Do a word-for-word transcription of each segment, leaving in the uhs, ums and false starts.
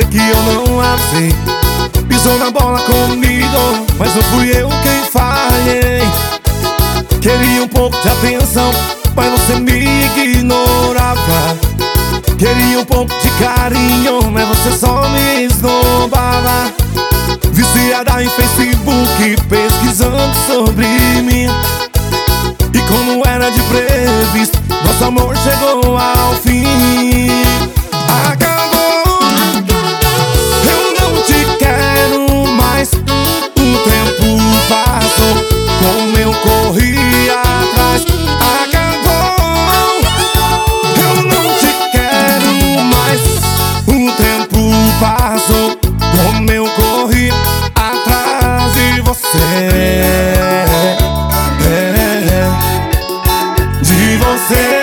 dizer que eu não avisei. Pisou na bola comigo, mas não fui eu quem falhei. Queria um pouco de atenção, mas você me ignorava. Queria um pouco de carinho, mas você só me esnobava. Viciada em Facebook, pesquisando sobre mim. E como era de previsto, nosso amor chegou ao fim. Acabou, eu não te quero mais. O tempo passou, como eu corri atrás. Acabou, eu não te quero mais. O tempo passou, como eu corri atrás de você. De você.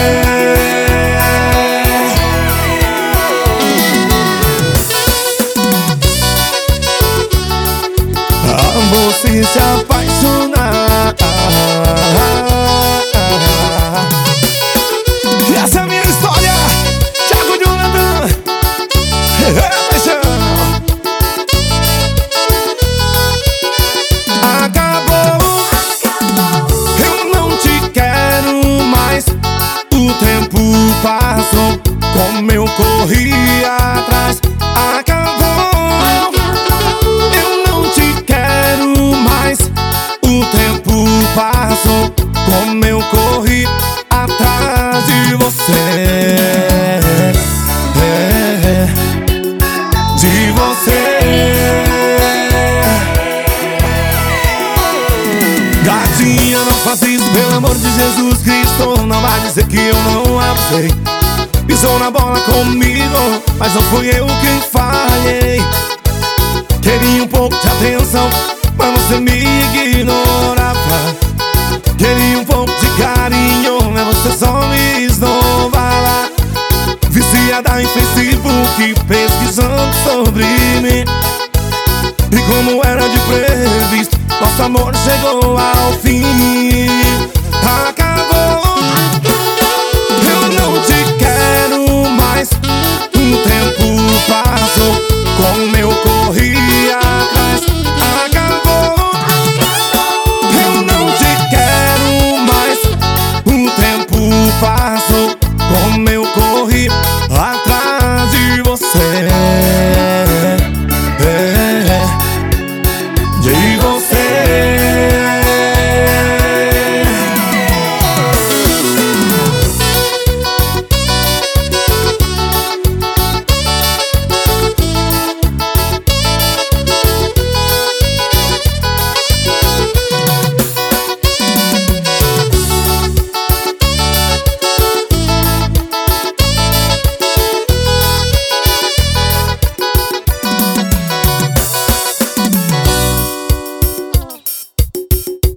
Amor, se se apaixonar. E essa é a minha história, Thiago Jonathan. É paixão. Acabou, eu não te quero mais. O tempo passou, como eu corri atrás. Acabou, eu não te quero mais. O tempo passou, como eu corri atrás de você. De você. Gatinha, não faça isso, pelo amor de Jesus Cristo. Não vai dizer que eu não avisei. Pisou na bola comigo, mas não fui eu quem falhei. Queria um pouco de atenção, mas você me ignorava. Queria um pouco de carinho, mas você só me esnobava. Viciada em Facebook, pesquisando sobre mim. E como era de previsto, nosso amor chegou ao fim.